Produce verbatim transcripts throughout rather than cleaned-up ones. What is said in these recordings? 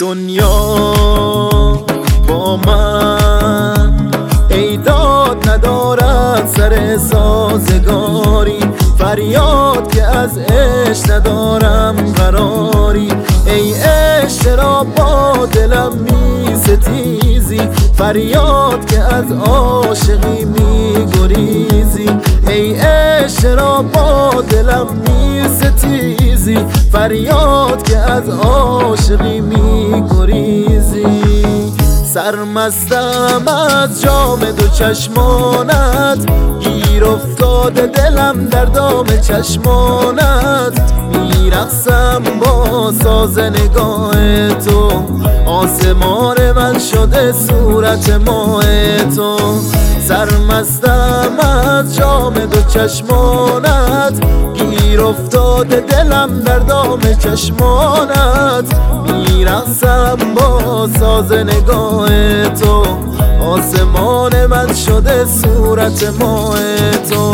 دنیا با من ایداد ندارد سر سازگاری، فریاد که از عشق ندارم قراری. ای عشق چرا با دلم می ستیزی، فریاد که از عاشقی می گریزی. ای عشق چرا با دلم می ستیزی، فریاد که از عاشقی می گریزی. سرمستم از جام دو چشمانت، گیر افتاده دلم در دام چشمانت. میرقصم با ساز نگاه تو، آسمان من شده صورت ماه تو. سرمستم از جام دو چشمانت، گیر افتاده دلم در دام چشمانت. میرقصم با ساز نگاه تو، آسمان من شده صورت ماه تو.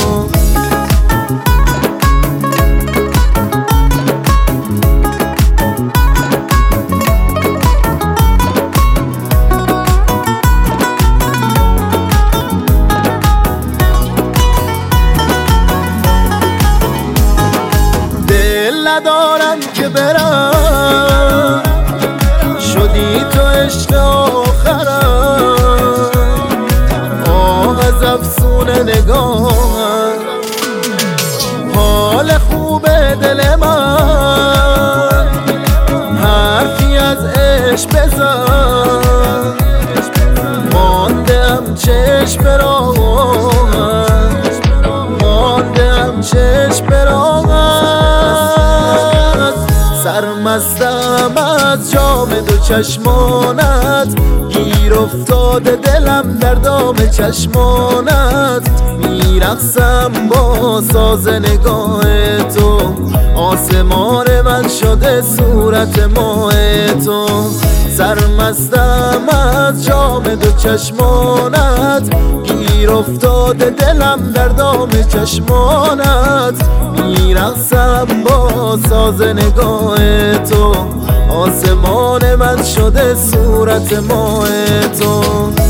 دل ندارم که برم، شدی تو عشق آخرم. آه از افسون نگاهم، حال خوب دل من. حرفی از عشق بزن، ماندم چشم براهم، ماندم چشم براهم. سرمستم از جام دو چشمانت، گیر افتاده دلم در دام چشمانت. میرقصم با ساز نگاه تو، آسمان من شده صورت ماه تو. سرمستم از جام دو چشمانت، گیر افتاده دلم در دام چشمانت. میرقصم با ساز نگاه تو، آسمان من شده صورت ماه تو.